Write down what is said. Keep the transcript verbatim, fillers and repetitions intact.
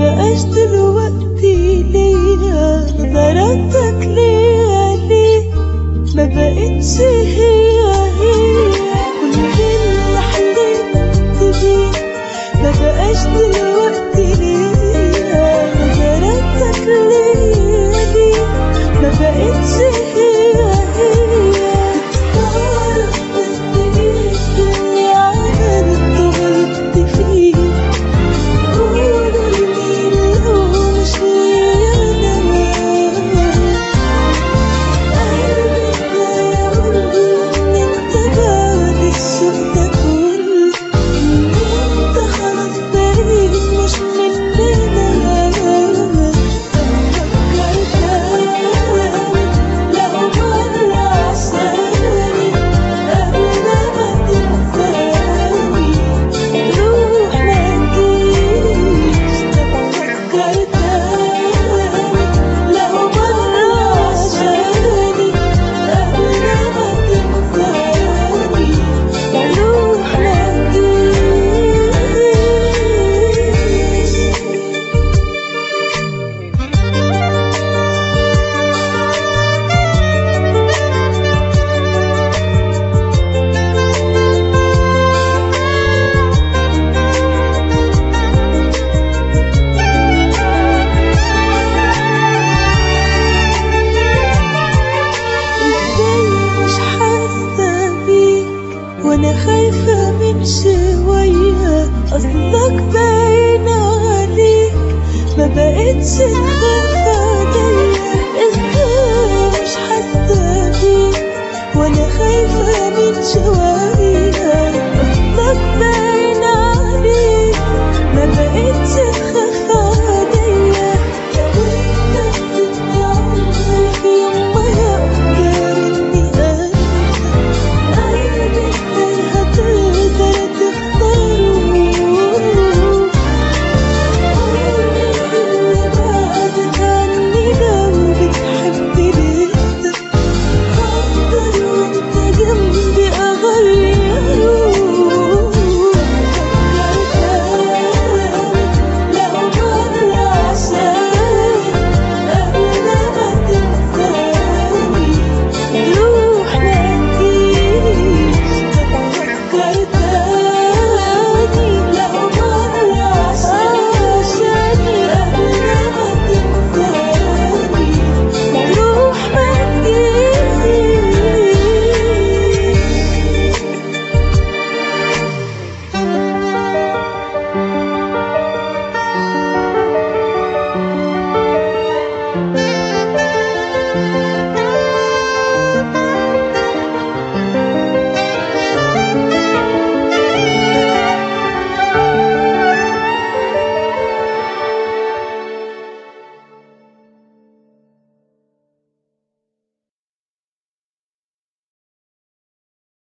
بقاش دلوقتي ليا نظراتك ليا ليه ما بقتش هي هي كل اللي حلمت بيه ما بقاش دلوقتي ليا نظراتك ليا ليه ما بقتش هي هي بتستغرب قد ايه اللي عملته غلطت فيه وانا خايفة من شوية اصلك باين عليك ما بقتش تخاف عليا ازاي مش حاسة بيك وانا خايفة من شوية اصلك باين